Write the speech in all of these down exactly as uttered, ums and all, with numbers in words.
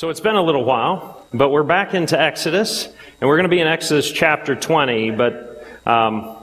So it's been a little while, but we're back into Exodus, and we're going to be in Exodus chapter twenty, but um,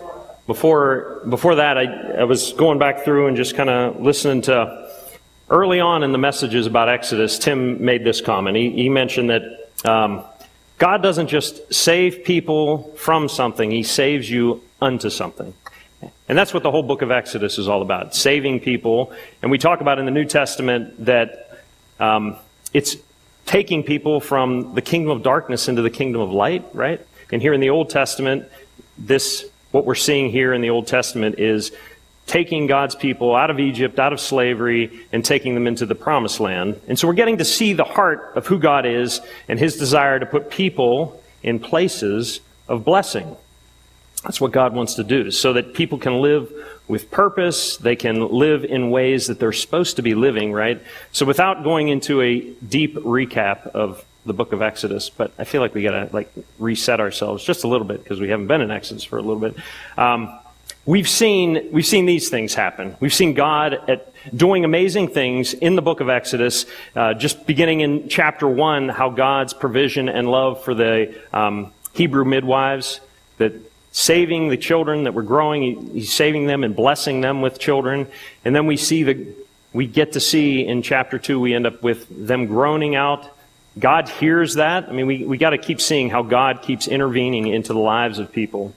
before before that, I, I was going back through and just kind of listening to, early on in the messages about Exodus, Tim made this comment. He, he mentioned that um, God doesn't just save people from something, He saves you unto something. And that's what the whole book of Exodus is all about, saving people. And we talk about in the New Testament that um, it's taking people from the kingdom of darkness into the kingdom of light, right? And here in the Old Testament, this, what we're seeing here in the Old Testament is taking God's people out of Egypt, out of slavery, and taking them into the promised land. And so we're getting to see the heart of who God is and His desire to put people in places of blessing. That's what God wants to do, so that people can live with purpose, they can live in ways that they're supposed to be living, right? So without going into a deep recap of the book of Exodus, but I feel like we gotta like reset ourselves just a little bit because we haven't been in Exodus for a little bit. Um, we've seen we've seen these things happen. We've seen God at doing amazing things in the book of Exodus, uh, just beginning in chapter one, how God's provision and love for the um, Hebrew midwives, that saving the children that were growing, He's saving them and blessing them with children. And then we see the, we get to see in chapter two, we end up with them groaning out. God hears that. I mean, we, we got to keep seeing how God keeps intervening into the lives of people.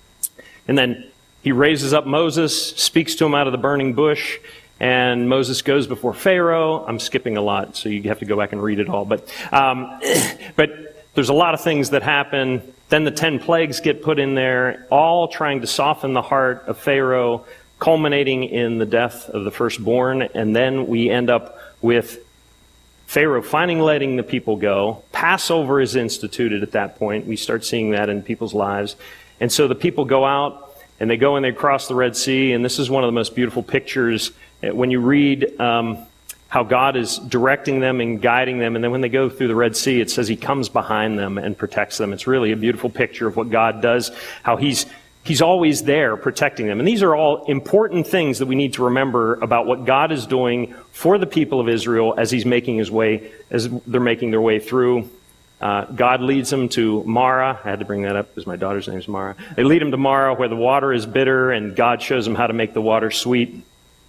And then He raises up Moses, speaks to him out of the burning bush, and Moses goes before Pharaoh. I'm skipping a lot, so you have to go back and read it all. But, um, but there's a lot of things that happen. Then the ten plagues get put in there, all trying to soften the heart of Pharaoh, culminating in the death of the firstborn. And then we end up with Pharaoh finally letting the people go. Passover is instituted at that point. We start seeing that in people's lives. And so the people go out, and they go and they cross the Red Sea. And this is one of the most beautiful pictures when you read um, how God is directing them and guiding them. And then when they go through the Red Sea, it says He comes behind them and protects them. It's really a beautiful picture of what God does, how He's He's always there protecting them. And these are all important things that we need to remember about what God is doing for the people of Israel as He's making His way, as they're making their way through. Uh, God leads them to Marah. I had to bring that up because my daughter's name is Marah. They lead them to Marah where the water is bitter, and God shows them how to make the water sweet.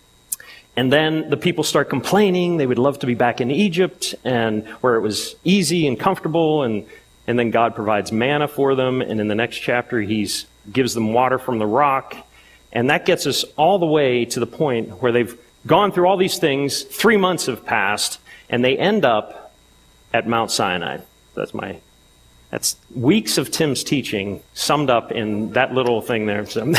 And then the people start complaining. They would love to be back in Egypt, and where it was easy and comfortable. And, and then God provides manna for them. And in the next chapter, He gives them water from the rock. And that gets us all the way to the point where they've gone through all these things. Three months have passed, and they end up at Mount Sinai. That's my, that's weeks of Tim's teaching summed up in that little thing there. So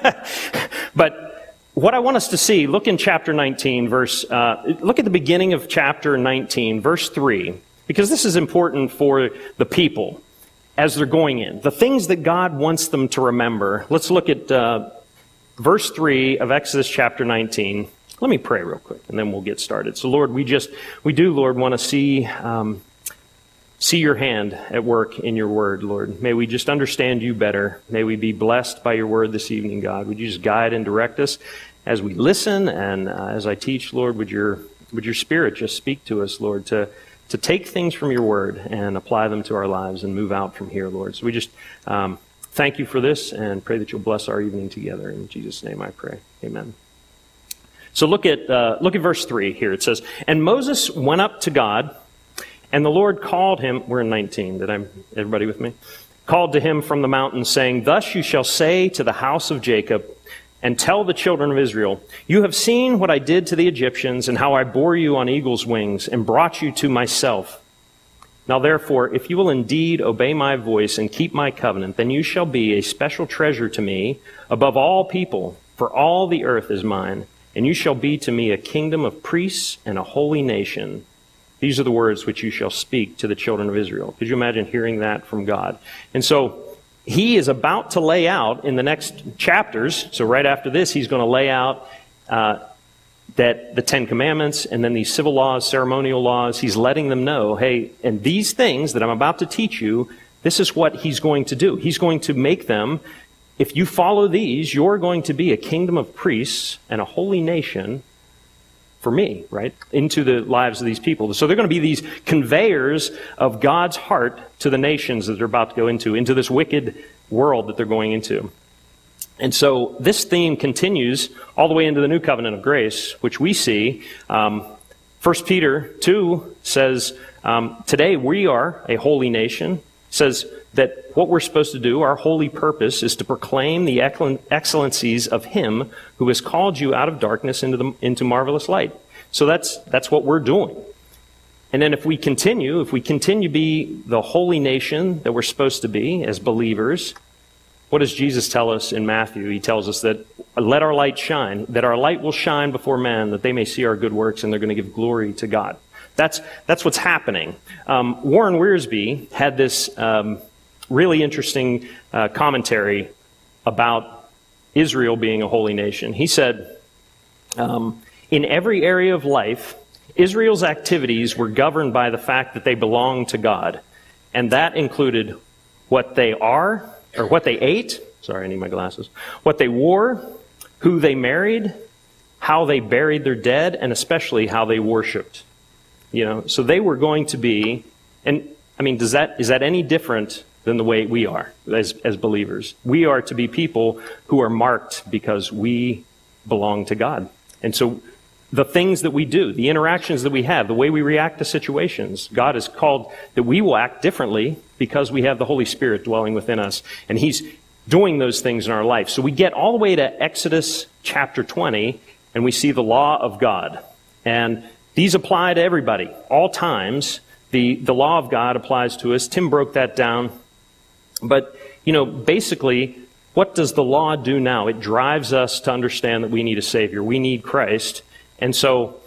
but what I want us to see, look in chapter nineteen, verse, uh, look at the beginning of chapter nineteen, verse three, because this is important for the people as they're going in. The things that God wants them to remember. Let's look at uh, verse three of Exodus chapter nineteen. Let me pray real quick, and then we'll get started. So, Lord, we just, we do, Lord, want to see, um, see your hand at work in your word, Lord. May we just understand you better. May we be blessed by your word this evening, God. Would you just guide and direct us as we listen and uh, as I teach, Lord, would your would your Spirit just speak to us, Lord, to, to take things from your word and apply them to our lives and move out from here, Lord. So we just um, thank you for this and pray that you'll bless our evening together. In Jesus' name I pray. Amen. So look at uh, look at verse three here. It says, "And Moses went up to God, and the Lord called him," we're in nineteen, did I, everybody with me? "Called to him from the mountain, saying, Thus you shall say to the house of Jacob, and tell the children of Israel, You have seen what I did to the Egyptians, and how I bore you on eagle's wings, and brought you to myself. Now therefore, if you will indeed obey my voice and keep my covenant, then you shall be a special treasure to me above all people, for all the earth is mine, and you shall be to me a kingdom of priests and a holy nation. These are the words which you shall speak to the children of Israel." Could you imagine hearing that from God? And so He is about to lay out in the next chapters, so right after this, He's going to lay out uh, that the Ten Commandments and then these civil laws, ceremonial laws, He's letting them know, hey, and these things that I'm about to teach you, this is what He's going to do. He's going to make them, if you follow these, you're going to be a kingdom of priests and a holy nation. for me, right, into the lives of these people. So they're going to be these conveyors of God's heart to the nations that they're about to go into, into this wicked world that they're going into. And so this theme continues all the way into the new covenant of grace, which we see. Um, First Peter two says, um, today we are a holy nation, says that what we're supposed to do, our holy purpose, is to proclaim the excellencies of Him who has called you out of darkness into the, into marvelous light. So that's that's what we're doing. And then if we continue, if we continue to be the holy nation that we're supposed to be as believers, what does Jesus tell us in Matthew? He tells us that let our light shine, that our light will shine before men, that they may see our good works and they're going to give glory to God. That's that's what's happening. Um, Warren Wiersbe had this um, really interesting uh, commentary about Israel being a holy nation. He said, um, in every area of life, Israel's activities were governed by the fact that they belonged to God. And that included what they are, or what they ate, sorry, I need my glasses, what they wore, who they married, how they buried their dead, and especially how they worshiped. You know, so they were going to be, and I mean, does that is that any different than the way we are as, as believers? We are to be people who are marked because we belong to God. And so the things that we do, the interactions that we have, the way we react to situations, God has called that we will act differently because we have the Holy Spirit dwelling within us. And He's doing those things in our life. So we get all the way to Exodus chapter twenty, and we see the law of God. And these apply to everybody, all times. The, the law of God applies to us. Tim broke that down. But, you know, basically, what does the law do now? It drives us to understand that we need a Savior. We need Christ. And so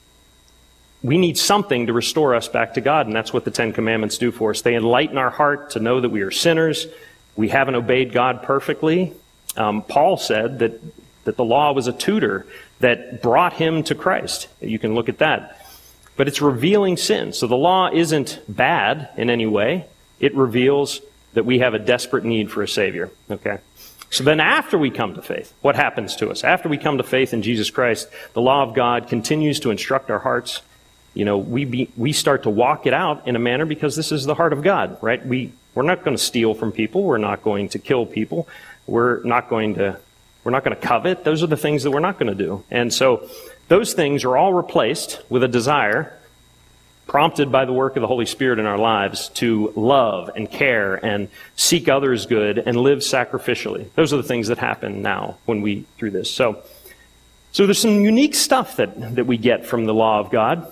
we need something to restore us back to God, and that's what the Ten Commandments do for us. They enlighten our heart to know that we are sinners. We haven't obeyed God perfectly. Um, Paul said that, that the law was a tutor that brought him to Christ. You can look at that. But it's revealing sin. So the law isn't bad in any way. It reveals that we have a desperate need for a Savior. Okay? So then after we come to faith, what happens to us? After we come to faith in Jesus Christ, the law of God continues to instruct our hearts. You know, we be, we start to walk it out in a manner because this is the heart of God, right? We, we're not going to steal from people. We're not going to kill people. We're not going to, we're not going to covet. Those are the things that we're not going to do. And so those things are all replaced with a desire prompted by the work of the Holy Spirit in our lives to love and care and seek others good and live sacrificially. Those are the things that happen now when we through this. So, so there's some unique stuff that, that we get from the law of God.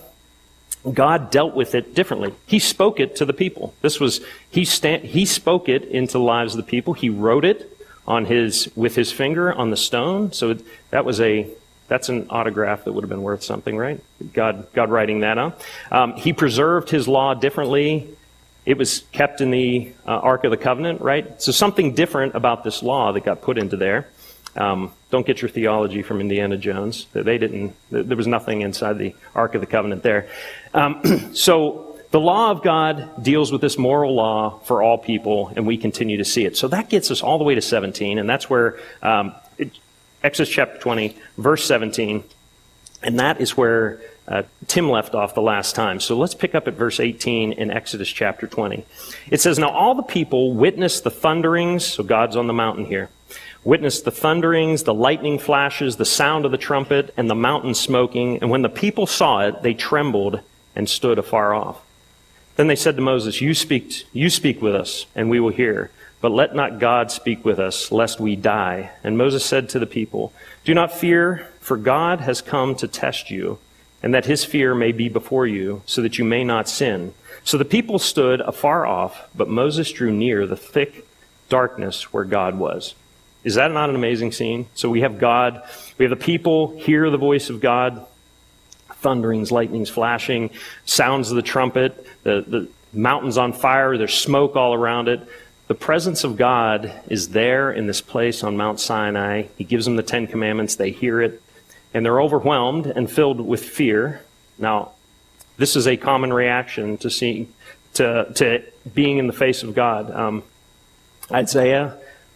God dealt with it differently. He spoke it to the people. This was he sta- he spoke it into the lives of the people. He wrote it on his with his finger on the stone. So it, that was a That's an autograph that would have been worth something, right? God God writing that up. Um, he preserved his law differently. It was kept in the uh, Ark of the Covenant, right? So something different about this law that got put into there. Um, don't get your theology from Indiana Jones. They didn't. There was nothing inside the Ark of the Covenant there. Um, so the law of God deals with this moral law for all people, and we continue to see it. So that gets us all the way to seventeen, and that's where um, it, Exodus chapter twenty, verse seventeen, and that is where uh, Tim left off the last time. So let's pick up at verse eighteen in Exodus chapter twenty. It says, "Now all the people witnessed the thunderings," so God's on the mountain here, "witnessed the thunderings, the lightning flashes, the sound of the trumpet, and the mountain smoking. And when the people saw it, they trembled and stood afar off. Then they said to Moses, you speak, you speak with us, and we will hear. But let not God speak with us, lest we die." And Moses said to the people, "Do not fear, for God has come to test you, and that his fear may be before you, so that you may not sin." So the people stood afar off, but Moses drew near the thick darkness where God was. Is that not an amazing scene? So we have God, we have the people hear the voice of God, thunderings, lightnings flashing, sounds of the trumpet, the, the mountains on fire, there's smoke all around it. The presence of God is there in this place on Mount Sinai. He gives them the Ten Commandments. They hear it, and they're overwhelmed and filled with fear. Now, this is a common reaction to seeing, to, to being in the face of God. Um, Isaiah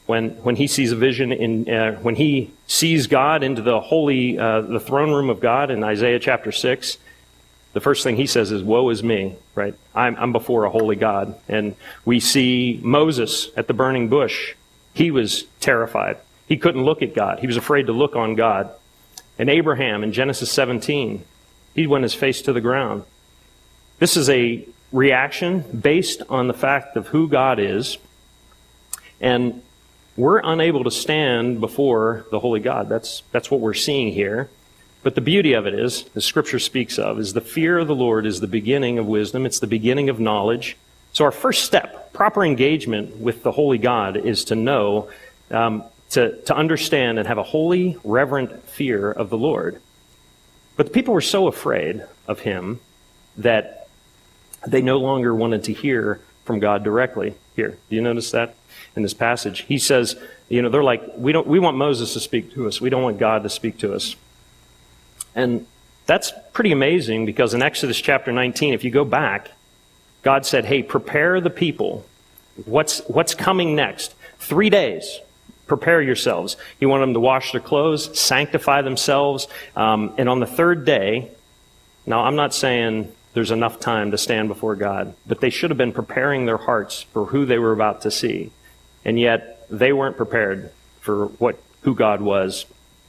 when when he sees a vision in uh, when he sees God into the holy uh, the throne room of God in Isaiah chapter six. The first thing he says is, "Woe is me!" Right? I'm, I'm before a holy God. And we see Moses at the burning bush. He was terrified. He couldn't look at God. He was afraid to look on God. And Abraham in Genesis seventeen, he went his face to the ground. This is a reaction based on the fact of who God is. And we're unable to stand before the holy God. That's, that's what we're seeing here. But the beauty of it is, the Scripture speaks of, is the fear of the Lord is the beginning of wisdom. It's the beginning of knowledge. So our first step, proper engagement with the holy God, is to know, um, to, to understand and have a holy, reverent fear of the Lord. But the people were so afraid of him that they no longer wanted to hear from God directly. Here, do you notice that in this passage? He says, you know, they're like, we don't, we want Moses to speak to us. We don't want God to speak to us. And that's pretty amazing, because in Exodus chapter nineteen, if you go back, God said, hey, prepare the people. What's, what's coming next? Three days. Prepare yourselves. He wanted them to wash their clothes, sanctify themselves. Um, and on the third day, now I'm not saying there's enough time to stand before God, but they should have been preparing their hearts for who they were about to see. And yet they weren't prepared for what who God was.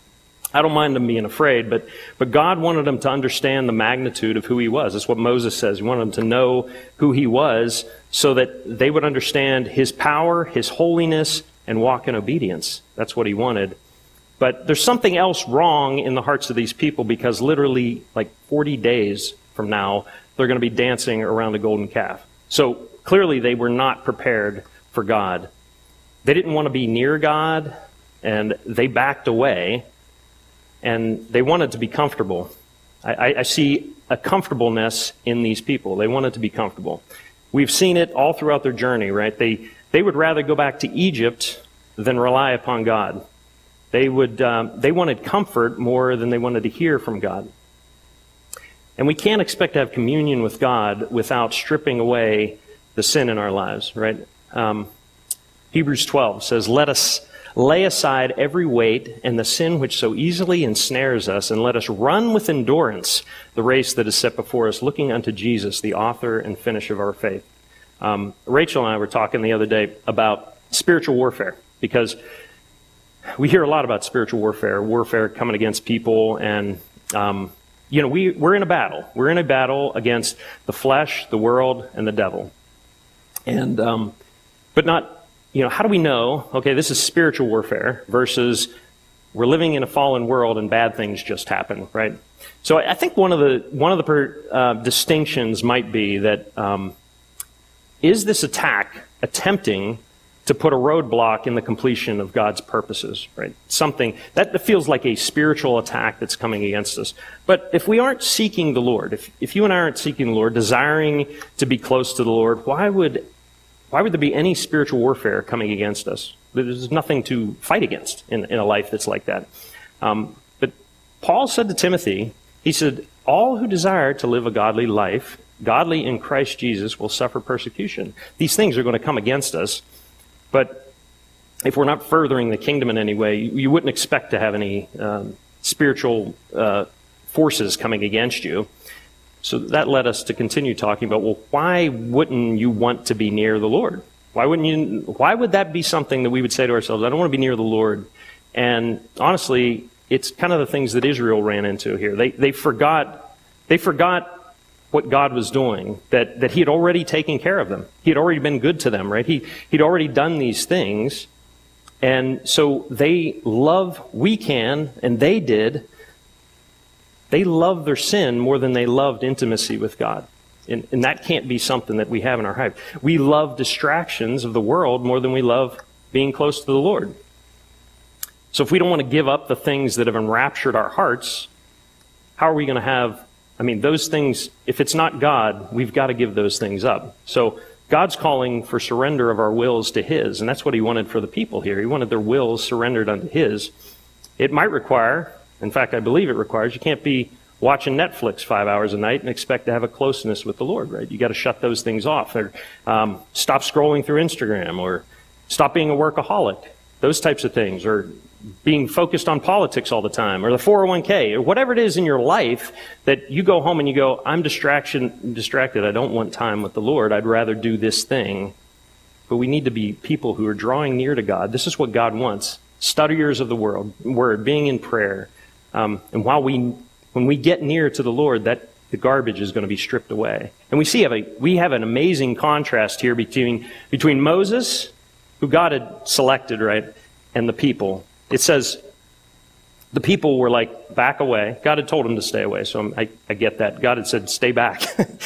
I don't mind them being afraid, but, but God wanted them to understand the magnitude of who he was. That's what Moses says. He wanted them to know who he was so that they would understand his power, his holiness, and walk in obedience. That's what he wanted. But there's something else wrong in the hearts of these people, because literally like forty days from now, they're going to be dancing around a golden calf. So clearly they were not prepared for God. They didn't want to be near God, and they backed away. And they wanted to be comfortable. I, I, I see a comfortableness in these people. They wanted to be comfortable. We've seen it all throughout their journey, right? They they would rather go back to Egypt than rely upon God. They would um, they wanted comfort more than they wanted to hear from God. And we can't expect to have communion with God without stripping away the sin in our lives, right? Um, Hebrews twelve says, "Let us lay aside every weight and the sin which so easily ensnares us, and let us run with endurance the race that is set before us, looking unto Jesus, the author and finisher of our faith." Um, Rachel and I were talking the other day about spiritual warfare, because we hear a lot about spiritual warfare, warfare coming against people, and um, you know, we, we're in a battle. We're in a battle against the flesh, the world, and the devil. And um, but not You know, how do we know, okay, this is spiritual warfare versus we're living in a fallen world and bad things just happen, right? So I think one of the one of the per, uh, distinctions might be that um, is this attack attempting to put a roadblock in the completion of God's purposes, right? Something that feels like a spiritual attack that's coming against us. But if we aren't seeking the Lord, if, if you and I aren't seeking the Lord, desiring to be close to the Lord, why would Why would there be any spiritual warfare coming against us? There's nothing to fight against in, in a life that's like that. Um, but Paul said to Timothy, he said, all who desire to live a godly life, godly in Christ Jesus, will suffer persecution. These things are going to come against us. But if we're not furthering the kingdom in any way, you, you wouldn't expect to have any um, spiritual uh, forces coming against you. So that led us to continue talking about, well, why wouldn't you want to be near the Lord? Why wouldn't you? Why would that be something that we would say to ourselves, I don't want to be near the Lord? And honestly, it's kind of the things that Israel ran into here. They they forgot they forgot what God was doing, that, that he had already taken care of them. He had already been good to them, right? He he'd already done these things. And so they love, we can, and they did, they loved their sin more than they loved intimacy with God. And, and that can't be something that we have in our life. We love distractions of the world more than we love being close to the Lord. So if we don't want to give up the things that have enraptured our hearts, how are we going to have, I mean, those things, if it's not God, we've got to give those things up. So God's calling for surrender of our wills to his, and that's what he wanted for the people here. He wanted their wills surrendered unto his. It might require, in fact, I believe it requires, you can't be watching Netflix five hours a night and expect to have a closeness with the Lord, right? You got to shut those things off. Or um, stop scrolling through Instagram, or stop being a workaholic. those types of things, or being focused on politics all the time, or the four oh one k, or whatever it is in your life that you go home and you go, I'm distraction, distracted. I don't want time with the Lord. I'd rather do this thing. But we need to be people who are drawing near to God. This is what God wants. Studiers of the world, word, being in prayer. Um, and while we, when we get near to the Lord, that the garbage is going to be stripped away. And we see have a, we have an amazing contrast here between between Moses, who God had selected, right, and the people. It says the people were like, back away. God had told them to stay away, so I'm, I, I get that. God had said, stay back.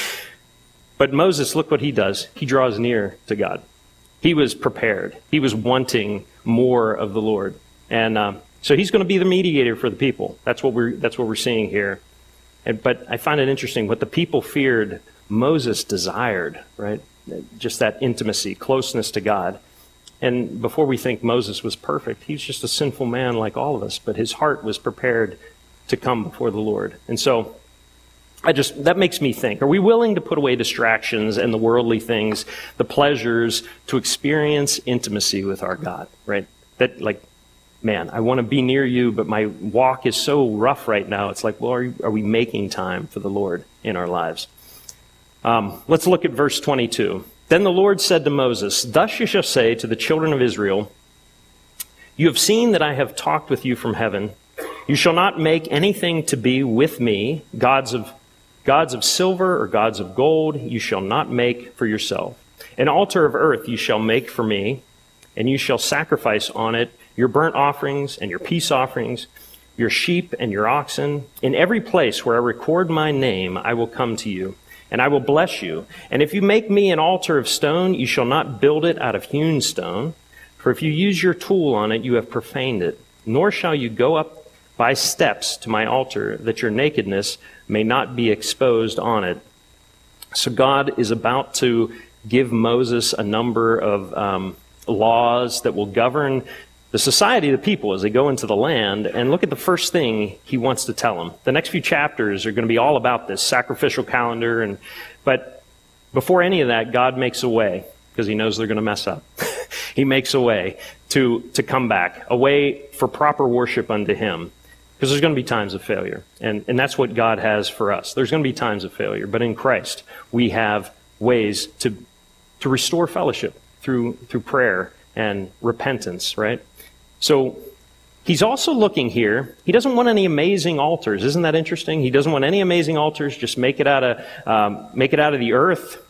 But Moses, look what he does. He draws near to God. He was prepared. He was wanting more of the Lord. And um, so he's going to be the mediator for the people. That's what we're, that's what we're seeing here. And, but I find it interesting. What the people feared, Moses desired, right? Just that intimacy, closeness to God. And before we think Moses was perfect, he was just a sinful man like all of us. But his heart was prepared to come before the Lord. And so I just, that makes me think, are we willing to put away distractions and the worldly things, the pleasures, to experience intimacy with our God, right? That, like, man, I want to be near you, but my walk is so rough right now. It's like, well, are, are we making time for the Lord in our lives? Um, let's look at verse twenty-two. Then the Lord said to Moses, thus you shall say to the children of Israel, you have seen that I have talked with you from heaven. You shall not make anything to be with me, gods of gods of silver or gods of gold, you shall not make for yourself. An altar of earth you shall make for me, and you shall sacrifice on it your burnt offerings and your peace offerings, your sheep and your oxen. In every place where I record my name, I will come to you, and I will bless you. And if you make me an altar of stone, you shall not build it out of hewn stone. For if you use your tool on it, you have profaned it. Nor shall you go up by steps to my altar, that your nakedness may not be exposed on it. So God is about to give Moses a number of um, laws that will govern the society of the people as they go into the land. And look at the first thing he wants to tell them. The next few chapters are going to be all about this sacrificial calendar. And but before any of that, God makes a way, because he knows they're going to mess up. He makes a way to, to come back, a way for proper worship unto him. Because there's going to be times of failure. And, and that's what God has for us. There's going to be times of failure. But in Christ, we have ways to, to restore fellowship through, through prayer and repentance, right? So he's also looking here. He doesn't want any amazing altars. Isn't that interesting? He doesn't want any amazing altars. Just make it out of um, make it out of the earth.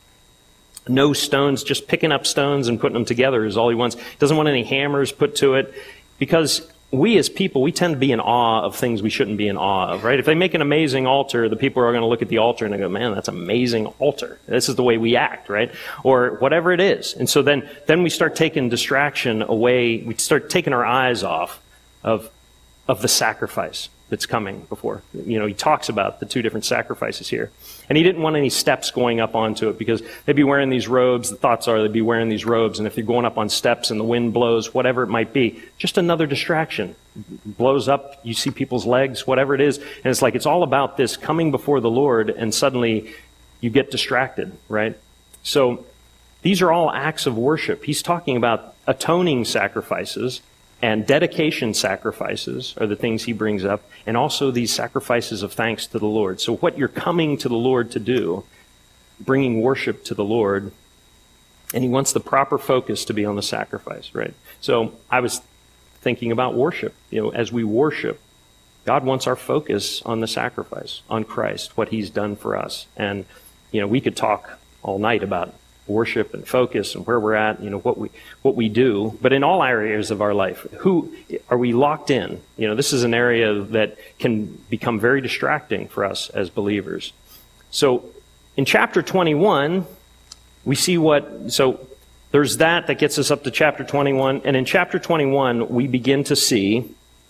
No stones. Just picking up stones and putting them together is all he wants. He doesn't want any hammers put to it, because we as people, we tend to be in awe of things we shouldn't be in awe of, right? If they make an amazing altar, the people are going to look at the altar and they go, man, that's an amazing altar. This is the way we act, right? Or whatever it is. And so then, then we start taking distraction away. We start taking our eyes off of, of the sacrifice that's coming before. You know, he talks about the two different sacrifices here. And he didn't want any steps going up onto it, because they'd be wearing these robes. The thoughts are they'd be wearing these robes. And if you're going up on steps and the wind blows, whatever it might be, just another distraction. Blows up, you see people's legs, whatever it is. And it's like, it's all about this coming before the Lord, and suddenly you get distracted, right? So these are all acts of worship. He's talking about atoning sacrifices, and dedication sacrifices are the things he brings up, and also these sacrifices of thanks to the Lord. So what you're coming to the Lord to do, bringing worship to the Lord, and he wants the proper focus to be on the sacrifice, right? So I was thinking about worship. You know, as we worship, God wants our focus on the sacrifice, on Christ, what he's done for us. And, you know, we could talk all night about worship and focus and where we're at, you know, what we what we do, but in all areas of our life, who are we locked in? You know, this is an area that can become very distracting for us as believers. So in chapter twenty-one, we see what, so there's that that gets us up to chapter twenty-one, and in chapter twenty-one, we begin to see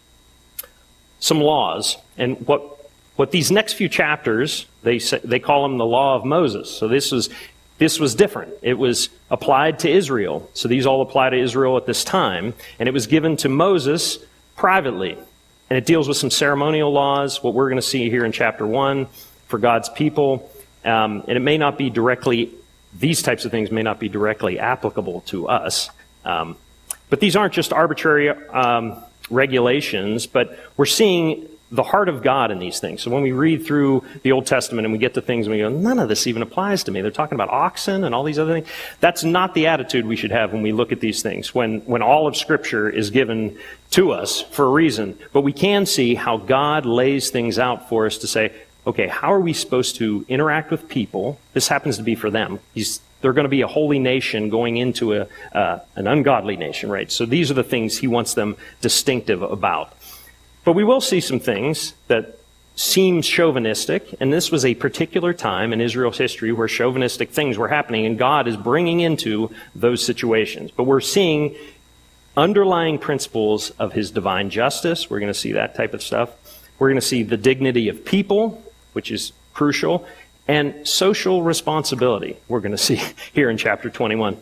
some laws, and what what these next few chapters, they say, they call them the law of Moses. So this was This was different. It was applied to Israel. So these all apply to Israel at this time. And it was given to Moses privately. And it deals with some ceremonial laws, what we're going to see here in chapter one for God's people. Um, and it may not be directly, these types of things may not be directly applicable to us. Um, But these aren't just arbitrary um, regulations, but we're seeing the heart of God in these things. So when we read through the Old Testament and we get to things and we go, none of this even applies to me. They're talking about oxen and all these other things. That's not the attitude we should have when we look at these things, when, when all of Scripture is given to us for a reason. But we can see how God lays things out for us to say, okay, how are we supposed to interact with people? This happens to be for them. He's, they're going to be a holy nation going into a, uh, an ungodly nation, right? So these are the things he wants them distinctive about. But we will see some things that seem chauvinistic, and this was a particular time in Israel's history where chauvinistic things were happening, and God is bringing into those situations. But we're seeing underlying principles of his divine justice. We're going to see that type of stuff. We're going to see the dignity of people, which is crucial, and social responsibility, we're going to see here in chapter twenty-one.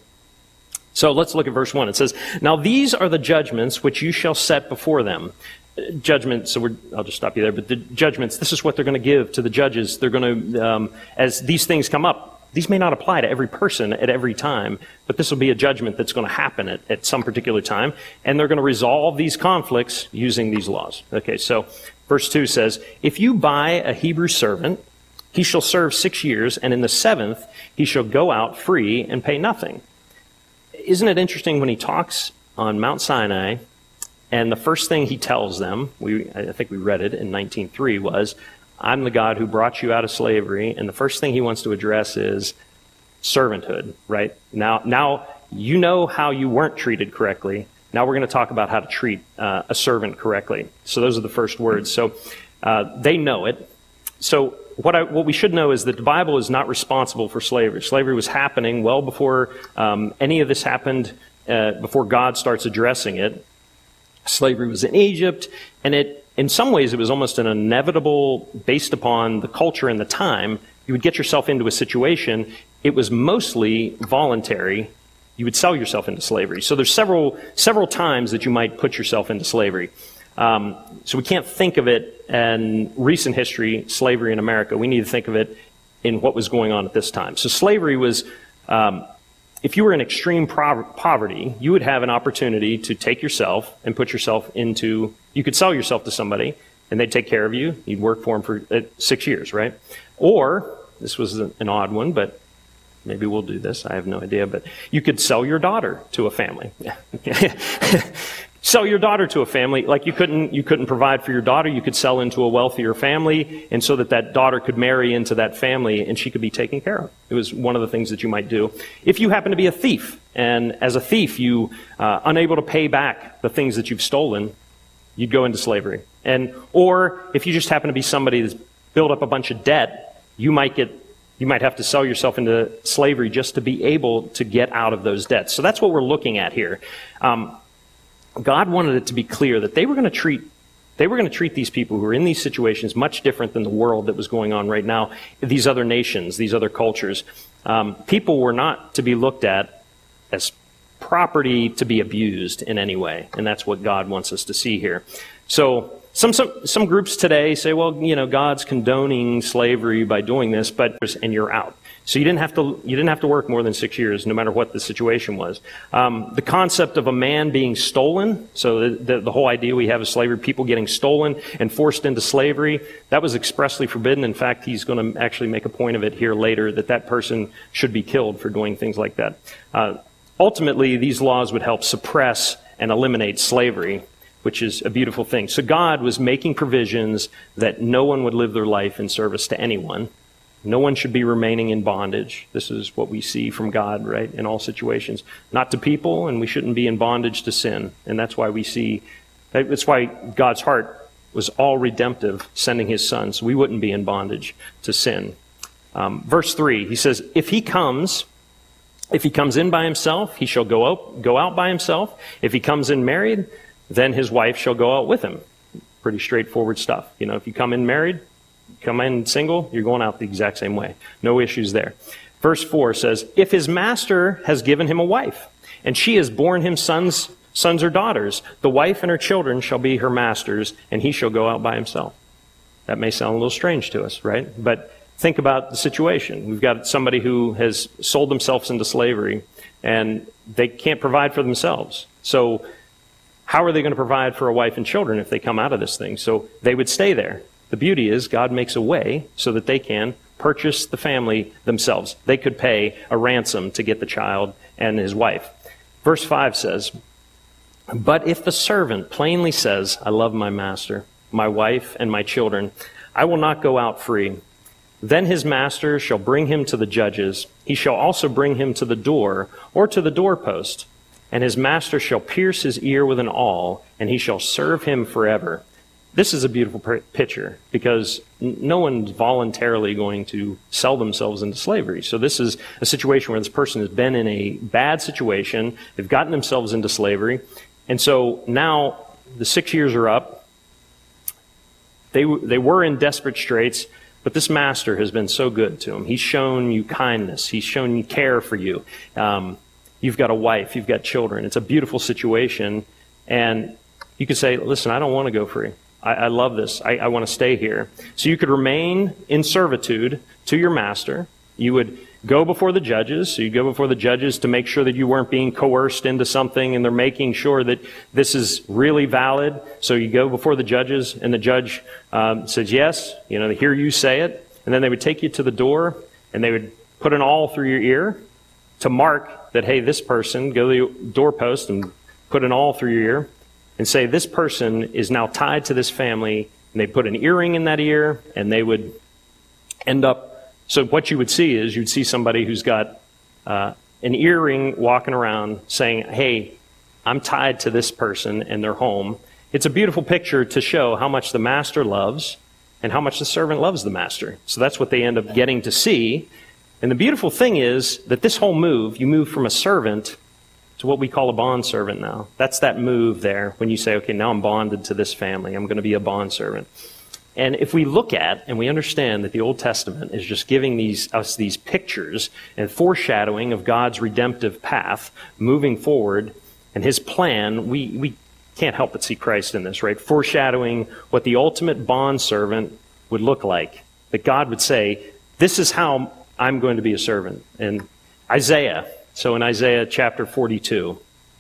So let's look at verse one. It says, "Now these are the judgments which you shall set before them." Judgments, so we're, I'll just stop you there, but the judgments, this is what they're going to give to the judges. They're going to, um, as these things come up, these may not apply to every person at every time, but this will be a judgment that's going to happen at, at some particular time, and they're going to resolve these conflicts using these laws. Okay, so verse two says, "If you buy a Hebrew servant, he shall serve six years, and in the seventh he shall go out free and pay nothing." Isn't it interesting when he talks on Mount Sinai, and the first thing he tells them, we I think we read it in nineteen three, was, "I'm the God who brought you out of slavery," and the first thing he wants to address is servanthood, right? Now, now you know how you weren't treated correctly. Now we're going to talk about how to treat uh, a servant correctly. So those are the first words. So uh, they know it. So what, I, what we should know is that the Bible is not responsible for slavery. Slavery was happening well before um, any of this happened, uh, before God starts addressing it. Slavery was in Egypt, and it, in some ways, it was almost an inevitable, based upon the culture and the time. You would get yourself into a situation. It was mostly voluntary. You would sell yourself into slavery. So there's several several times that you might put yourself into slavery. Um, so we can't think of it in recent history, slavery in America. We need to think of it in what was going on at this time. So slavery was... Um, If you were in extreme poverty, you would have an opportunity to take yourself and put yourself into, you could sell yourself to somebody and they'd take care of you. You'd work for them for uh, six years, right? Or, this was an odd one, but maybe we'll do this, I have no idea, but you could sell your daughter to a family. Sell your daughter to a family, like you couldn't you couldn't provide for your daughter, you could sell into a wealthier family, and so that that daughter could marry into that family and she could be taken care of. It was one of the things that you might do. If you happen to be a thief, and as a thief you uh, unable to pay back the things that you've stolen, you'd go into slavery. And or if you just happen to be somebody that's built up a bunch of debt, you might get you might have to sell yourself into slavery just to be able to get out of those debts. So that's what we're looking at here. Um, God wanted it to be clear that they were going to treat they were going to treat these people who were in these situations much different than the world that was going on right now. These other nations, these other cultures, um, people were not to be looked at as property to be abused in any way, and that's what God wants us to see here. So some some some groups today say, well, you know, God's condoning slavery by doing this, but and you're out. So you didn't have to you didn't have to work more than six years, no matter what the situation was. Um, the concept of a man being stolen, so the, the, the whole idea we have of slavery, people getting stolen and forced into slavery, that was expressly forbidden. In fact, he's going to actually make a point of it here later, that that person should be killed for doing things like that. Uh, ultimately, these laws would help suppress and eliminate slavery, which is a beautiful thing. So God was making provisions that no one would live their life in service to anyone. No one should be remaining in bondage. This is what we see from God, right, in all situations. Not to people, and we shouldn't be in bondage to sin. And that's why we see, that's why God's heart was all redemptive, sending his son, so we wouldn't be in bondage to sin. Um, verse three, he says, if he comes, if he comes in by himself, he shall go out, go out by himself. If he comes in married, then his wife shall go out with him. Pretty straightforward stuff. You know, if you come in married, come in single, you're going out the exact same way. No issues there. Verse four says, if his master has given him a wife, and she has borne him sons, sons or daughters, the wife and her children shall be her master's, and he shall go out by himself. That may sound a little strange to us, right? But think about the situation. We've got somebody who has sold themselves into slavery, and they can't provide for themselves. So how are they going to provide for a wife and children if they come out of this thing? So they would stay there. The beauty is God makes a way so that they can purchase the family themselves. They could pay a ransom to get the child and his wife. Verse five says, "But if the servant plainly says, 'I love my master, my wife, and my children, I will not go out free,' then his master shall bring him to the judges. He shall also bring him to the door or to the doorpost. And his master shall pierce his ear with an awl, and he shall serve him forever." This is a beautiful picture because no one's voluntarily going to sell themselves into slavery. So this is a situation where this person has been in a bad situation. They've gotten themselves into slavery. And so now the six years are up. They, they were in desperate straits, but this master has been so good to them. He's shown you kindness. He's shown you care for you. Um, you've got a wife. You've got children. It's a beautiful situation. And you could say, listen, I don't want to go free. I, I love this. I, I want to stay here. So you could remain in servitude to your master. You would go before the judges. So you go before the judges to make sure that you weren't being coerced into something, and they're making sure that this is really valid. So you go before the judges, and the judge um, says, yes, you know, they hear you say it. And then they would take you to the door, and they would put an awl through your ear to mark that, hey, this person, go to the doorpost and put an awl through your ear and say, this person is now tied to this family. And they put an earring in that ear, and they would end up, so what you would see is you'd see somebody who's got uh, an earring walking around saying, hey, I'm tied to this person and their home. It's a beautiful picture to show how much the master loves and how much the servant loves the master. So that's what they end up getting to see. And the beautiful thing is that this whole move, you move from a servant to what we call a bondservant now. That's that move there when you say, okay, now I'm bonded to this family. I'm going to be a bondservant. And if we look at and we understand that the Old Testament is just giving these us these pictures and foreshadowing of God's redemptive path moving forward and his plan, we, we can't help but see Christ in this, right? Foreshadowing what the ultimate bondservant would look like. That God would say, this is how I'm going to be a servant. And Isaiah, so in Isaiah chapter forty-two,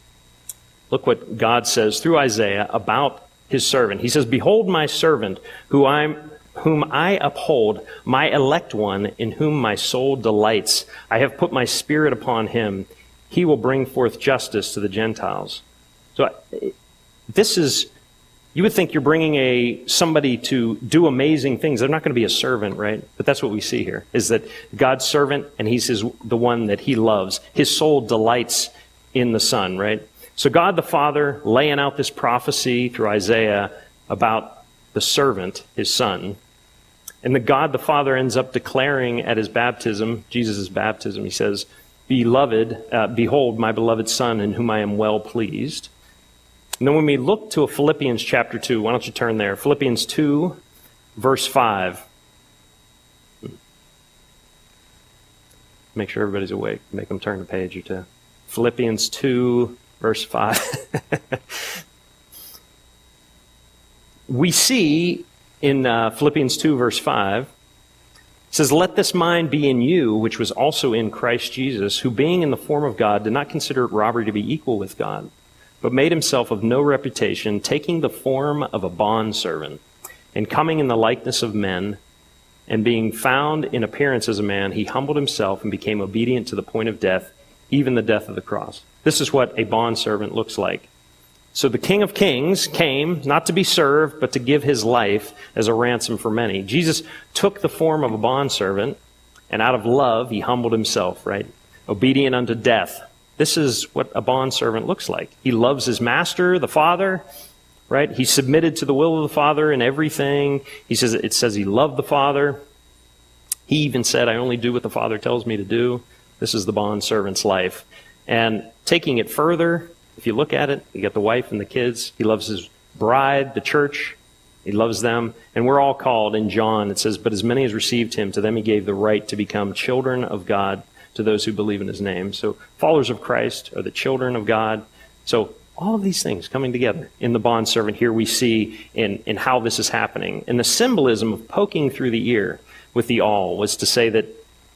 look what God says through Isaiah about his servant. He says, behold my servant, who I'm, whom I uphold, my elect one, in whom my soul delights. I have put my spirit upon him. He will bring forth justice to the Gentiles. So this is, you would think you're bringing a somebody to do amazing things. They're not going to be a servant, right? But that's what we see here, is that God's servant, and he's his, the one that he loves. His soul delights in the Son, right? So God the Father laying out this prophecy through Isaiah about the servant, his Son. And the God the Father ends up declaring at his baptism, Jesus' baptism, he says, Beloved, uh, behold my beloved Son, in whom I am well pleased. And then when we look to a Philippians chapter two, why don't you turn there? Philippians two, verse five. Make sure everybody's awake. Make them turn a page or two. Philippians two, verse five. We see in uh, Philippians two, verse five, it says, let this mind be in you, which was also in Christ Jesus, who being in the form of God did not consider it robbery to be equal with God, but made himself of no reputation, taking the form of a bondservant, and coming in the likeness of men, and being found in appearance as a man, he humbled himself and became obedient to the point of death, even the death of the cross. This is what a bondservant looks like. So the King of Kings came not to be served, but to give his life as a ransom for many. Jesus took the form of a bondservant, and out of love he humbled himself, right? Obedient unto death. This is what a bondservant looks like. He loves his master, the Father, right? He submitted to the will of the Father in everything. He says, it says he loved the Father. He even said, I only do what the Father tells me to do. This is the bondservant's life. And taking it further, if you look at it, you got the wife and the kids. He loves his bride, the church. He loves them. And we're all called in John. It says, but as many as received him, to them he gave the right to become children of God, to those who believe in his name. So followers of Christ are the children of God. So all of these things coming together in the bondservant here we see in, in how this is happening. And the symbolism of poking through the ear with the awl was to say that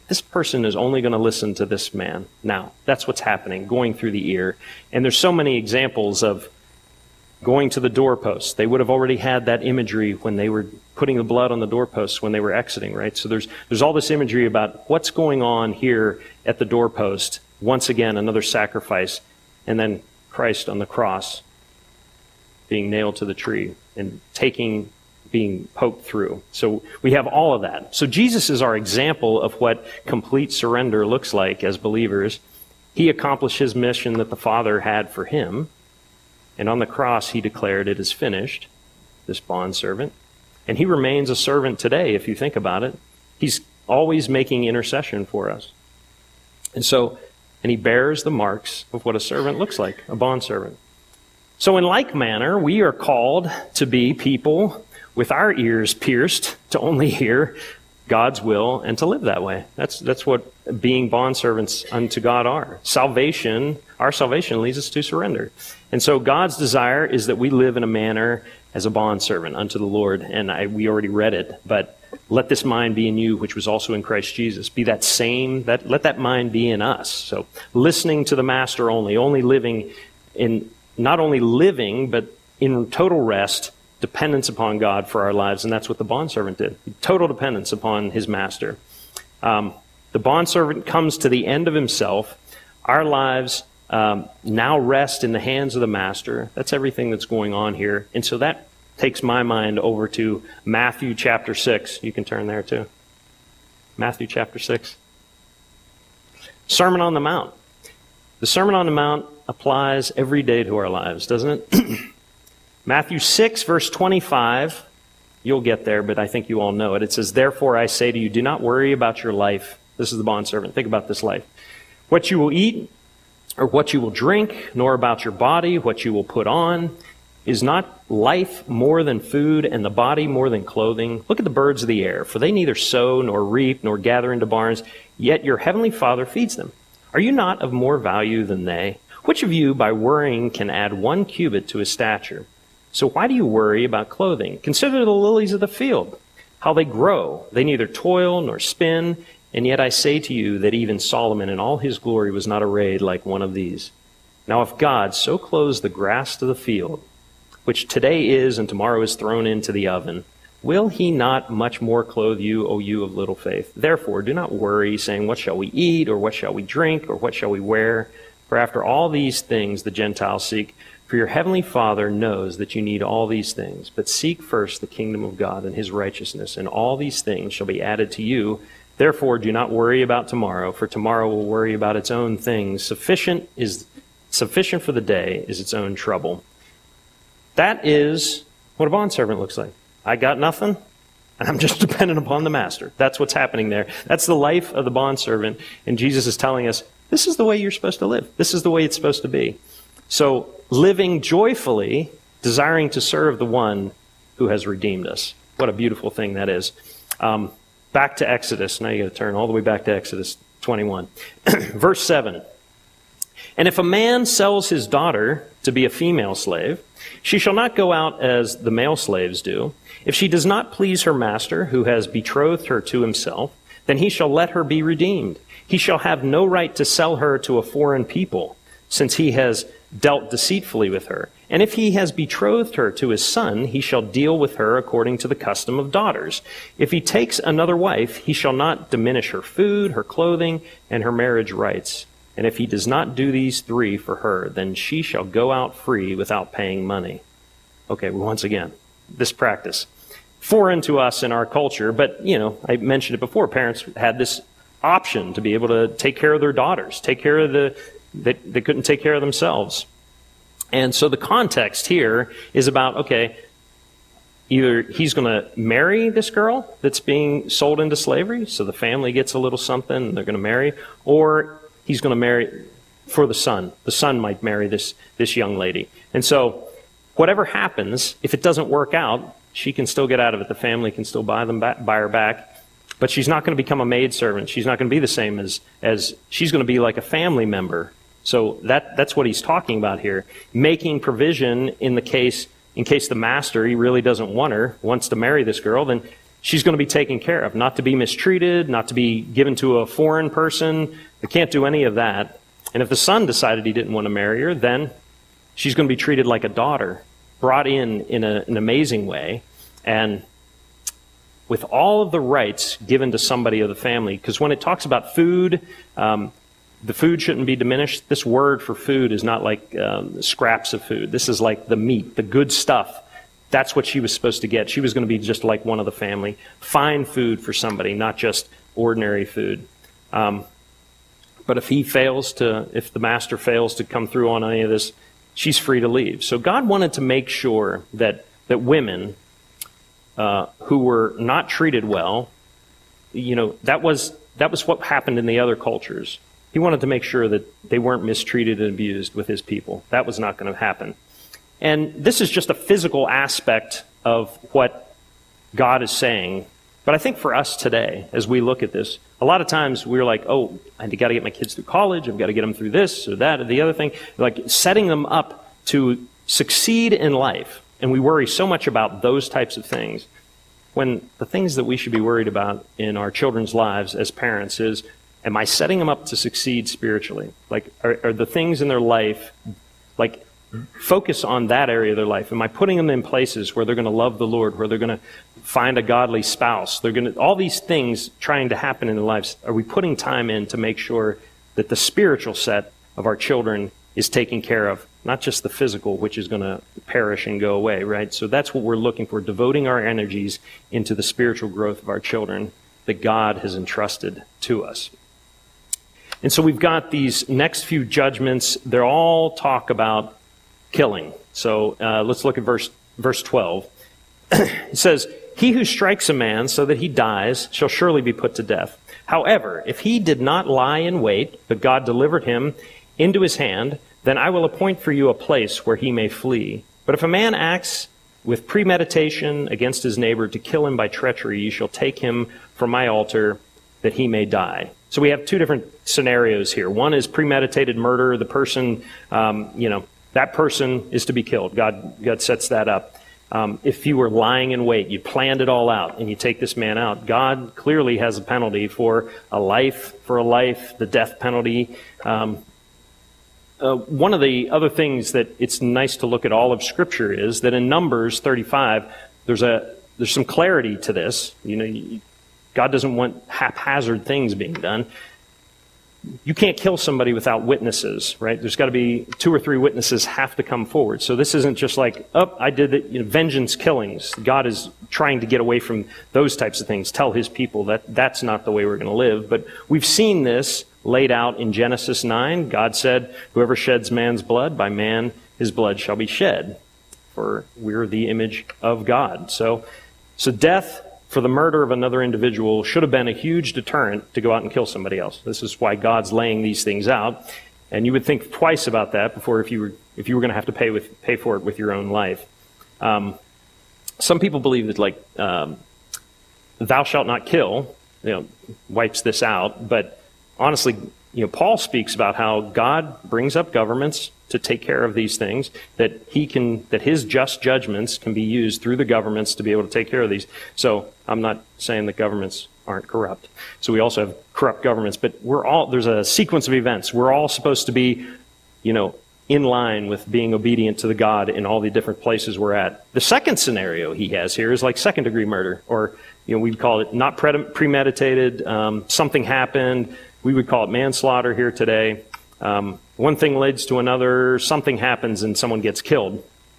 this person is only going to listen to this man now. That's what's happening, going through the ear. And there's so many examples of going to the doorposts. They would have already had that imagery when they were putting the blood on the doorposts when they were exiting, right? So there's there's all this imagery about what's going on here at the doorpost. Once again, another sacrifice. And then Christ on the cross being nailed to the tree and taking, being poked through. So we have all of that. So Jesus is our example of what complete surrender looks like as believers. He accomplished his mission that the Father had for him. And on the cross, he declared, "It is finished," this bondservant. And he remains a servant today, if you think about it. He's always making intercession for us. And so, and he bears the marks of what a servant looks like, a bondservant. So in like manner, we are called to be people with our ears pierced to only hear God's will and to live that way. That's that's what being bondservants unto God are. Salvation, our salvation leads us to surrender. And so God's desire is that we live in a manner as a bondservant unto the Lord. And I, we already read it, but let this mind be in you, which was also in Christ Jesus. Be that same, that let that mind be in us. So listening to the Master only, only living in, not only living, but in total rest, dependence upon God for our lives, and that's what the bondservant did. Total dependence upon his master. Um, the bondservant comes to the end of himself. Our lives um, now rest in the hands of the master. That's everything that's going on here. And so that takes my mind over to Matthew chapter six. You can turn there too. Matthew chapter six. Sermon on the Mount. The Sermon on the Mount applies every day to our lives, doesn't it? Matthew six, verse twenty-five, you'll get there, but I think you all know it. It says, "Therefore I say to you, do not worry about your life." This is the bondservant. Think about this life. "What you will eat or what you will drink, nor about your body, what you will put on. Is not life more than food, and the body more than clothing? Look at the birds of the air, for they neither sow nor reap nor gather into barns, yet your heavenly Father feeds them. Are you not of more value than they? Which of you by worrying can add one cubit to his stature? So why do you worry about clothing? Consider the lilies of the field, how they grow. They neither toil nor spin, and yet I say to you that even Solomon in all his glory was not arrayed like one of these. Now if God so clothes the grass of the field, which today is and tomorrow is thrown into the oven, will he not much more clothe you, O you of little faith? Therefore do not worry, saying, what shall we eat, or what shall we drink, or what shall we wear? For after all these things the Gentiles seek. For your heavenly Father knows that you need all these things. But seek first the kingdom of God and his righteousness, and all these things shall be added to you. Therefore do not worry about tomorrow, for tomorrow will worry about its own things. Sufficient is sufficient for the day is its own trouble." That is what a bondservant looks like. I got nothing, and I'm just dependent upon the master. That's what's happening there. That's the life of the bondservant, and Jesus is telling us, this is the way you're supposed to live. This is the way it's supposed to be. So, living joyfully, desiring to serve the one who has redeemed us. What a beautiful thing that is. Um, back to Exodus. Now you got to turn all the way back to Exodus twenty-one. Verse seven. "And if a man sells his daughter to be a female slave, she shall not go out as the male slaves do. If she does not please her master, who has betrothed her to himself, then he shall let her be redeemed. He shall have no right to sell her to a foreign people, since he has dealt deceitfully with her. And if he has betrothed her to his son, he shall deal with her according to the custom of daughters. If he takes another wife, he shall not diminish her food, her clothing, and her marriage rights. And if he does not do these three for her, then she shall go out free without paying money." Okay, once again, this practice. Foreign to us in our culture, but, you know, I mentioned it before, parents had this option to be able to take care of their daughters, take care of the, they, they couldn't take care of themselves. And so the context here is about, okay, either he's going to marry this girl that's being sold into slavery, so the family gets a little something, and they're going to marry, or he's going to marry for the son. The son might marry this, this young lady. And so whatever happens, if it doesn't work out, she can still get out of it. The family can still buy them back, buy her back. But she's not going to become a maidservant. She's not going to be the same as, as she's going to be like a family member. So that, that's what he's talking about here. Making provision in the case, in case the master, he really doesn't want her, wants to marry this girl, then she's going to be taken care of, not to be mistreated, not to be given to a foreign person. They can't do any of that. And if the son decided he didn't want to marry her, then she's going to be treated like a daughter, brought in in a, an amazing way, and with all of the rights given to somebody of the family. Because when it talks about food, um, the food shouldn't be diminished. This word for food is not like um, scraps of food. This is like the meat, the good stuff. That's what she was supposed to get. She was going to be just like one of the family. Fine food for somebody, not just ordinary food. Um, but if he fails to, if the master fails to come through on any of this, she's free to leave. So God wanted to make sure that that women uh, who were not treated well, you know, that was that was what happened in the other cultures. He wanted to make sure that they weren't mistreated and abused with his people. That was not going to happen. And this is just a physical aspect of what God is saying. But I think for us today, as we look at this, a lot of times we're like, oh, I got to get my kids through college. I've got to get them through this or that or the other thing. Like setting them up to succeed in life. And we worry so much about those types of things. When the things that we should be worried about in our children's lives as parents is, am I setting them up to succeed spiritually? Like, are, are the things in their life, like, focus on that area of their life? Am I putting them in places where they're going to love the Lord, where they're going to find a godly spouse? They're going to, all these things trying to happen in their lives, are we putting time in to make sure that the spiritual set of our children is taken care of, not just the physical, which is going to perish and go away, right? So that's what we're looking for, devoting our energies into the spiritual growth of our children that God has entrusted to us. And so we've got these next few judgments. They're all talk about killing. So uh, let's look at verse verse twelve. It says, "He who strikes a man so that he dies shall surely be put to death. However, if he did not lie in wait, but God delivered him into his hand, then I will appoint for you a place where he may flee. But if a man acts with premeditation against his neighbor to kill him by treachery, you shall take him from my altar that he may die." So we have two different scenarios here. One is premeditated murder. The person, um, you know, that person is to be killed. God, God sets that up. Um, if you were lying in wait, you planned it all out, and you take this man out, God clearly has a penalty for a life, for a life, the death penalty. Um, uh, one of the other things that it's nice to look at all of Scripture is that in Numbers thirty-five, there's a there's some clarity to this. You know, you, God doesn't want haphazard things being done. You can't kill somebody without witnesses, right? There's got to be two or three witnesses have to come forward. So this isn't just like, oh, I did it, you know, vengeance killings. God is trying to get away from those types of things, tell his people that that's not the way we're going to live. But we've seen this laid out in Genesis nine. God said, whoever sheds man's blood, by man his blood shall be shed. For we're the image of God. So, so death for the murder of another individual should have been a huge deterrent to go out and kill somebody else. This is why God's laying these things out. And you would think twice about that before if you were if you were going to have to pay with pay for it with your own life. Um, some people believe that like um, thou shalt not kill, you know, wipes this out. But honestly, you know, Paul speaks about how God brings up governments to take care of these things, that he can, that his just judgments can be used through the governments to be able to take care of these. So I'm not saying that governments aren't corrupt. So we also have corrupt governments, but we're all, there's a sequence of events. We're all supposed to be, you know, in line with being obedient to the God in all the different places we're at. The second scenario he has here is like second degree murder, or, you know, we'd call it not premeditated, um, something happened. We would call it manslaughter here today. Um, one thing leads to another, something happens and someone gets killed.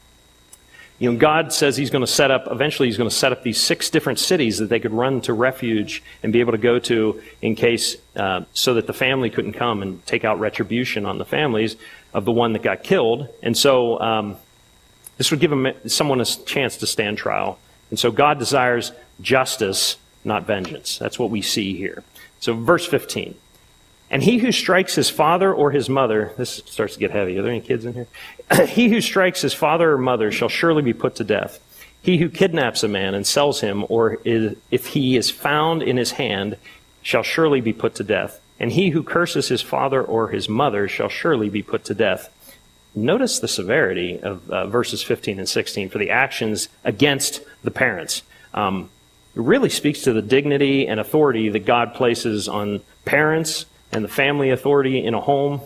You know, God says he's going to set up, eventually he's going to set up these six different cities that they could run to refuge and be able to go to in case, uh, so that the family couldn't come and take out retribution on the families of the one that got killed. And so um, this would give them, someone a chance to stand trial. And so God desires justice, not vengeance. That's what we see here. So verse fifteen. "And he who strikes his father or his mother," this starts to get heavy. Are there any kids in here? "He who strikes his father or mother shall surely be put to death. He who kidnaps a man and sells him, or is, if he is found in his hand, shall surely be put to death. And he who curses his father or his mother shall surely be put to death." Notice the severity of uh, verses fifteen and sixteen for the actions against the parents. Um, it really speaks to the dignity and authority that God places on parents and the family authority in a home.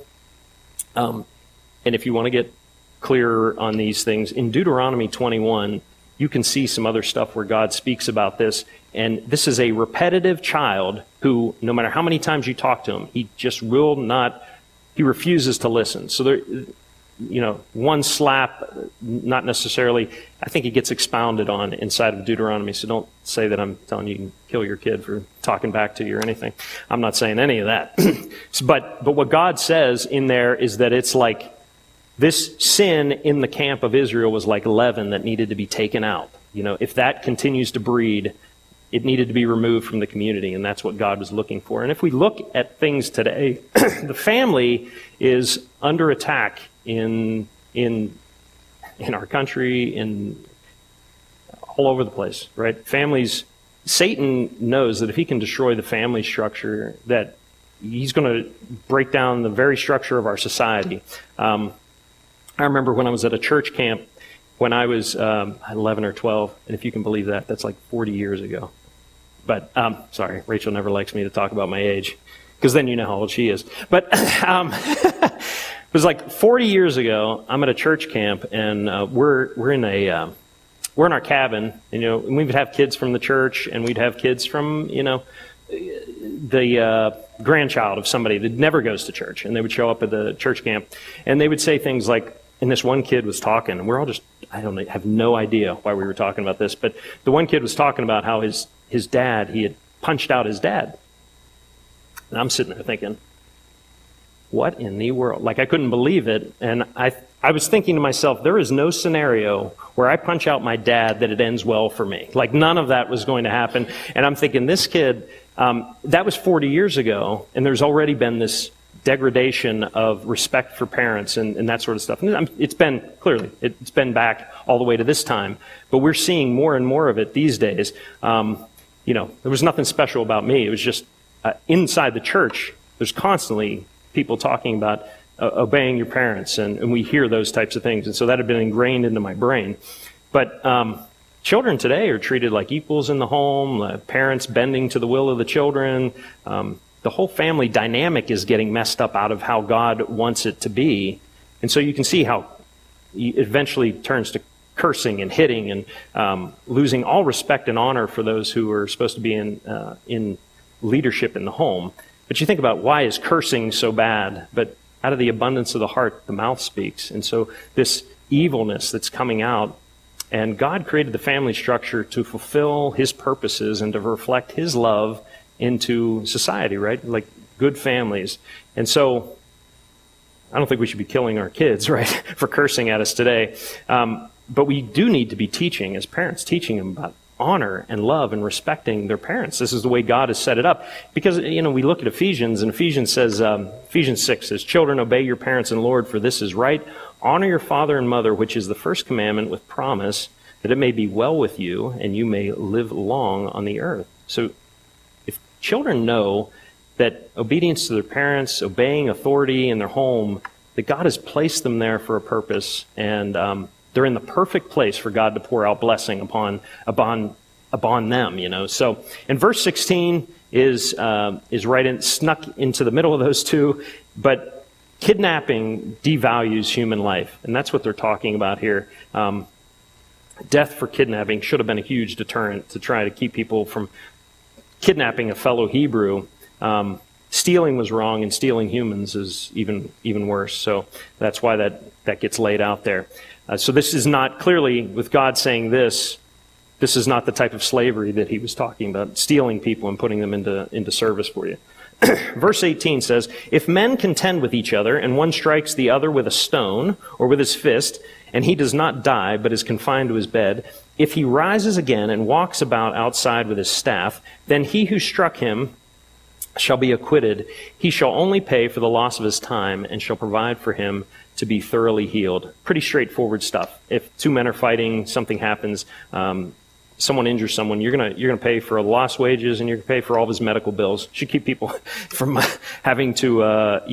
Um, and if you want to get clearer on these things, in Deuteronomy twenty-one, you can see some other stuff where God speaks about this. And this is a repetitive child who, no matter how many times you talk to him, he just will not, he refuses to listen. So there, you know, one slap, not necessarily, I think it gets expounded on inside of Deuteronomy. So don't say that I'm telling you you can kill your kid for talking back to you or anything. I'm not saying any of that. but, but what God says in there is that it's like, this sin in the camp of Israel was like leaven that needed to be taken out. You know, if that continues to breed, it needed to be removed from the community, and that's what God was looking for. And if we look at things today, the family is under attack in in in our country, in all over the place, right? Families, Satan knows that if he can destroy the family structure, that he's going to break down the very structure of our society. Um, I remember when I was at a church camp when I was um, eleven or twelve, and if you can believe that, that's like forty years ago. But, um, sorry, Rachel never likes me to talk about my age, because then you know how old she is. But um, it was like forty years ago, I'm at a church camp, and uh, we're we're in a uh, we're in our cabin, and, you know, and we would have kids from the church, and we'd have kids from, you know, the uh, grandchild of somebody that never goes to church, and they would show up at the church camp, and they would say things like, and this one kid was talking, and we're all just, I don't know, have no idea why we were talking about this, but the one kid was talking about how his, his dad, he had punched out his dad. And I'm sitting there thinking, what in the world? Like, I couldn't believe it, and I I was thinking to myself, there is no scenario where I punch out my dad that it ends well for me. Like, none of that was going to happen. And I'm thinking, this kid, um, that was forty years ago, and there's already been this degradation of respect for parents and, and that sort of stuff. And it's been, clearly, it's been back all the way to this time. But we're seeing more and more of it these days. Um, you know, there was nothing special about me. It was just uh, inside the church, there's constantly people talking about uh, obeying your parents, and, and we hear those types of things. And so that had been ingrained into my brain. But um, children today are treated like equals in the home, uh, parents bending to the will of the children. Um, the whole family dynamic is getting messed up out of how God wants it to be. And so you can see how it eventually turns to cursing and hitting and um, losing all respect and honor for those who are supposed to be in uh, in leadership in the home. But you think about, why is cursing so bad? But out of the abundance of the heart, the mouth speaks. And so this evilness that's coming out, and God created the family structure to fulfill his purposes and to reflect his love into society, right? Like good families. And so I don't think we should be killing our kids, right, for cursing at us today. Um, but we do need to be teaching, as parents, teaching them about honor and love and respecting their parents. This is the way God has set it up. Because, you know, we look at Ephesians, and Ephesians says, um, Ephesians six says, "Children, obey your parents and Lord, for this is right. Honor your father and mother, which is the first commandment, with promise, that it may be well with you and you may live long on the earth." So if children know that obedience to their parents, obeying authority in their home, that God has placed them there for a purpose, and um, they're in the perfect place for God to pour out blessing upon upon upon them. You know. So, in verse sixteen is uh, is right in snuck into the middle of those two, but kidnapping devalues human life, and that's what they're talking about here. Um, death for kidnapping should have been a huge deterrent to try to keep people from kidnapping a fellow Hebrew. Um, stealing was wrong, and stealing humans is even even worse. So that's why that, that gets laid out there. Uh, so this is not, clearly, with God saying this, this is not the type of slavery that he was talking about, stealing people and putting them into, into service for you. Verse eighteen says, "If men contend with each other, and one strikes the other with a stone or with his fist, and he does not die, but is confined to his bed, if he rises again and walks about outside with his staff, then he who struck him shall be acquitted. He shall only pay for the loss of his time, and shall provide for him to be thoroughly healed." Pretty straightforward stuff. If two men are fighting, something happens, um, someone injures someone, you're gonna you're gonna pay for lost wages, and you're gonna pay for all of his medical bills. Should keep people from having to uh, you know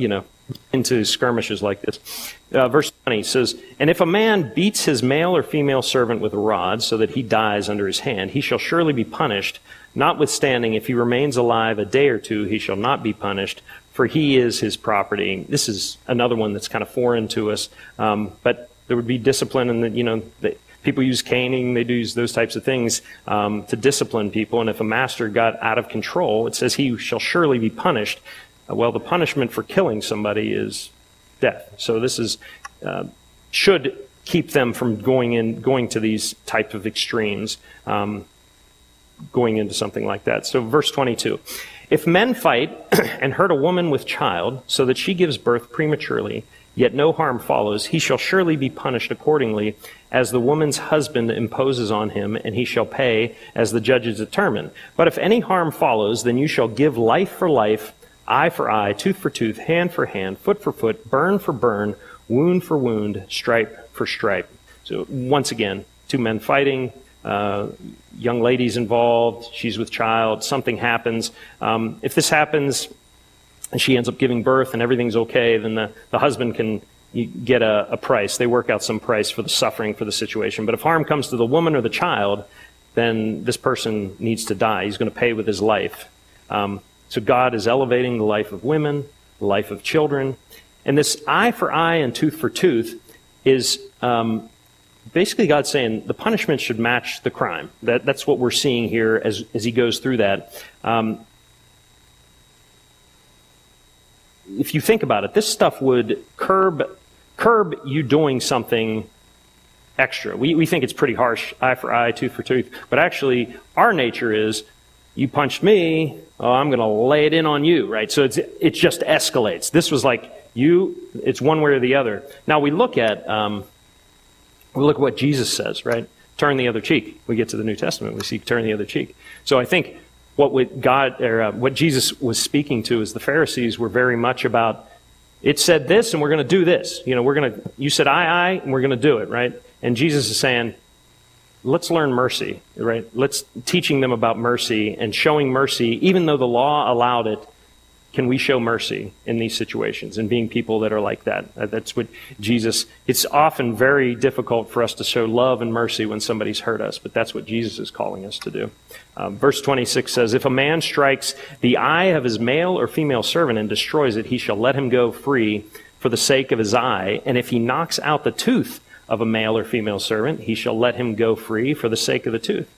into skirmishes like this. Uh, verse twenty says, "And if a man beats his male or female servant with a rod so that he dies under his hand, he shall surely be punished. Notwithstanding, if he remains alive a day or two, he shall not be punished, for he is his property." This is another one that's kind of foreign to us, um, but there would be discipline, and you know, the, people use caning, they do use those types of things um, to discipline people. And if a master got out of control, it says he shall surely be punished. Uh, well, the punishment for killing somebody is death. So this is uh, should keep them from going in, going to these type of extremes, um, going into something like that. So verse twenty-two. "If men fight and hurt a woman with child, so that she gives birth prematurely, yet no harm follows, he shall surely be punished accordingly, as the woman's husband imposes on him, and he shall pay as the judges determine. But if any harm follows, then you shall give life for life, eye for eye, tooth for tooth, hand for hand, foot for foot, burn for burn, wound for wound, stripe for stripe." So once again, two men fighting, uh, young lady's involved, she's with child, something happens. Um, if this happens, and she ends up giving birth and everything's okay, then the, the husband can get a, a price. They work out some price for the suffering for the situation. But if harm comes to the woman or the child, then this person needs to die. He's going to pay with his life. Um, so God is elevating the life of women, the life of children. And this eye for eye and tooth for tooth is um, basically God saying the punishment should match the crime. That, that's what we're seeing here as, as he goes through that. Um, If you think about it, this stuff would curb curb you doing something extra. We we think it's pretty harsh, eye for eye, tooth for tooth. But actually, our nature is, you punched me, oh, I'm going to lay it in on you, right? So it's, it just escalates. This was like, you, it's one way or the other. Now we look at, um, we look at what Jesus says, right? Turn the other cheek. We get to the New Testament, we see turn the other cheek. So I think what would God, or uh, what Jesus was speaking to is the Pharisees were very much about, it said this and we're going to do this. You know, we're going to, you said aye, aye, and we're going to do it, right? And Jesus is saying, let's learn mercy, right? Let's teaching them about mercy and showing mercy, even though the law allowed it. Can we show mercy in these situations and being people that are like that? That's what Jesus, it's often very difficult for us to show love and mercy when somebody's hurt us, but that's what Jesus is calling us to do. Um, verse twenty-six says, "If a man strikes the eye of his male or female servant and destroys it, he shall let him go free for the sake of his eye. And if he knocks out the tooth of a male or female servant, he shall let him go free for the sake of the tooth."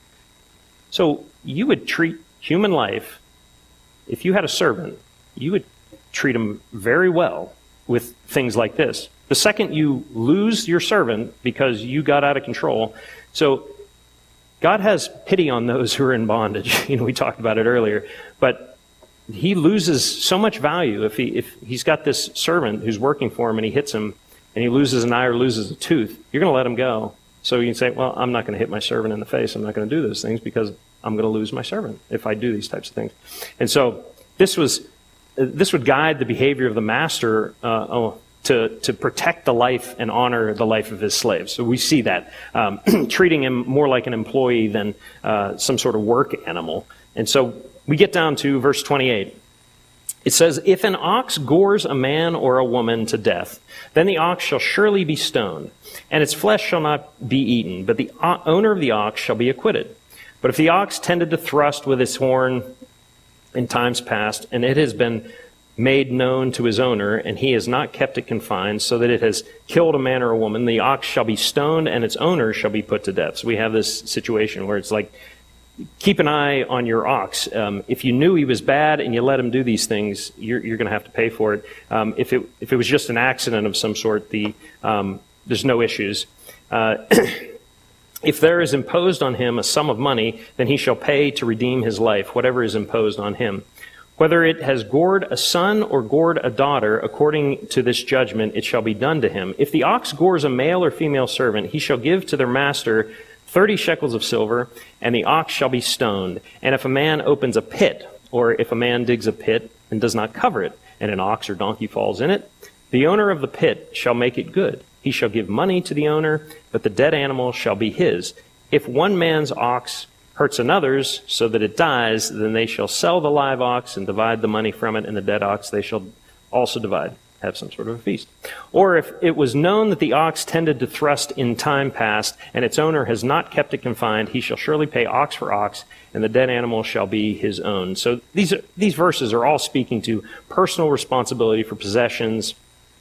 So you would treat human life, if you had a servant, you would treat him very well with things like this. The second you lose your servant because you got out of control, so God has pity on those who are in bondage. You know, we talked about it earlier, but he loses so much value if he if he's got this servant who's working for him and he hits him and he loses an eye or loses a tooth. You're going to let him go. So you can say, well, I'm not going to hit my servant in the face. I'm not going to do those things because I'm going to lose my servant if I do these types of things. And so this was. This would guide the behavior of the master uh, oh, to, to protect the life and honor the life of his slaves. So we see that, um, treating him more like an employee than uh, some sort of work animal. And so we get down to verse twenty-eight. It says, "If an ox gores a man or a woman to death, then the ox shall surely be stoned, and its flesh shall not be eaten, but the owner of the ox shall be acquitted. But if the ox tended to thrust with its horn in times past, and it has been made known to his owner, and he has not kept it confined, so that it has killed a man or a woman, the ox shall be stoned, and its owner shall be put to death." So we have this situation where it's like, keep an eye on your ox. Um, if you knew he was bad and you let him do these things, you're, you're going to have to pay for it. Um, if it if it was just an accident of some sort, the um, there's no issues. Uh, If there is imposed on him a sum of money, then he shall pay to redeem his life, whatever is imposed on him. Whether it has gored a son or gored a daughter, according to this judgment, it shall be done to him. If the ox gores a male or female servant, he shall give to their master thirty shekels of silver, and the ox shall be stoned. And if a man opens a pit, or if a man digs a pit and does not cover it, and an ox or donkey falls in it, the owner of the pit shall make it good. He shall give money to the owner, but the dead animal shall be his. If one man's ox hurts another's so that it dies, then they shall sell the live ox and divide the money from it, and the dead ox they shall also divide. have some sort of a feast. Or if it was known that the ox tended to thrust in time past, and its owner has not kept it confined, he shall surely pay ox for ox, and the dead animal shall be his own. So these are, these verses are all speaking to personal responsibility for possessions,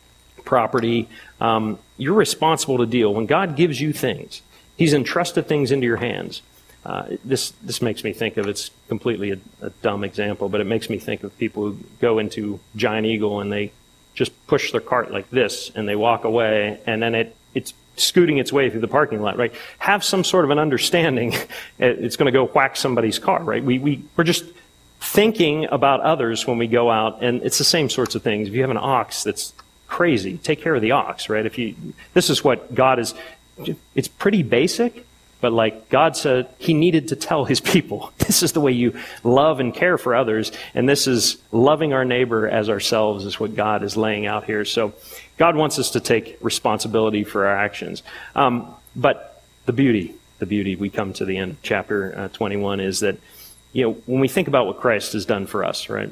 property. Um, you're responsible to deal. When God gives you things, he's entrusted things into your hands. Uh, this this makes me think of, it's completely a, a dumb example, but it makes me think of people who go into Giant Eagle and they just push their cart like this and they walk away, and then it it's scooting its way through the parking lot, right? Have some sort of an understanding it's going to go whack somebody's car, right? We, we, we're just thinking about others when we go out, and it's the same sorts of things. If you have an ox that's crazy, take care of the ox, right? If you, this is what God is, it's pretty basic, but like God said, he needed to tell his people, this is the way you love and care for others, and this is loving our neighbor as ourselves is what God is laying out here. So God wants us to take responsibility for our actions. Um, but the beauty, the beauty, we come to the end of chapter uh, twenty-one, is that, you know, when we think about what Christ has done for us, right?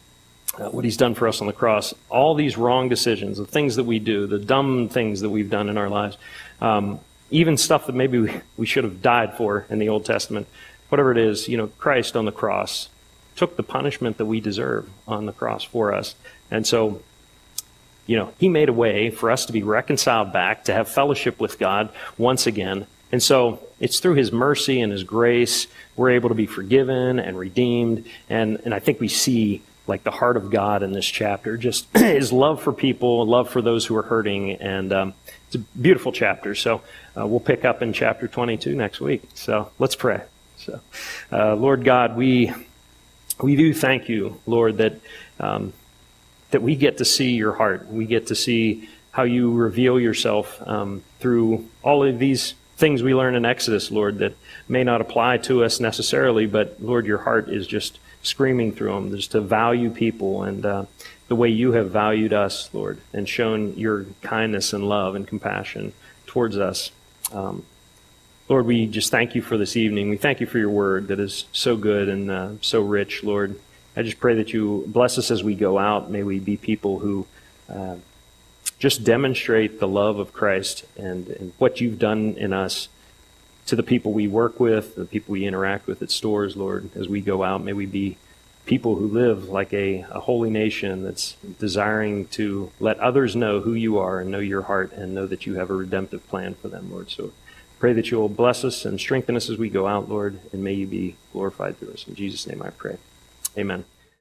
Uh, what he's done for us on the cross, all these wrong decisions, the things that we do, the dumb things that we've done in our lives, um, even stuff that maybe we, we should have died for in the Old Testament, whatever it is, you know, Christ on the cross took the punishment that we deserve on the cross for us. And so, you know, he made a way for us to be reconciled back, to have fellowship with God once again. And so it's through his mercy and his grace we're able to be forgiven and redeemed. And, and I think we see like the heart of God in this chapter, just his love for people, love for those who are hurting. And um, it's a beautiful chapter. So uh, we'll pick up in chapter twenty-two next week. So let's pray. So, uh, Lord God, we we do thank you, Lord, that um, that we get to see your heart. We get to see how you reveal yourself um, through all of these things we learn in Exodus, Lord, that may not apply to us necessarily, but Lord, your heart is just screaming through them, just to value people and uh, the way you have valued us, Lord, and shown your kindness and love and compassion towards us. Um, Lord, we just thank you for this evening. We thank you for your word that is so good and uh, so rich, Lord. I just pray that you bless us as we go out. May we be people who uh, just demonstrate the love of Christ and, and what you've done in us to the people we work with, the people we interact with at stores, Lord. As we go out, may we be people who live like a, a holy nation that's desiring to let others know who you are and know your heart and know that you have a redemptive plan for them, Lord. So pray that you will bless us and strengthen us as we go out, Lord, and may you be glorified through us. In Jesus' name I pray. Amen.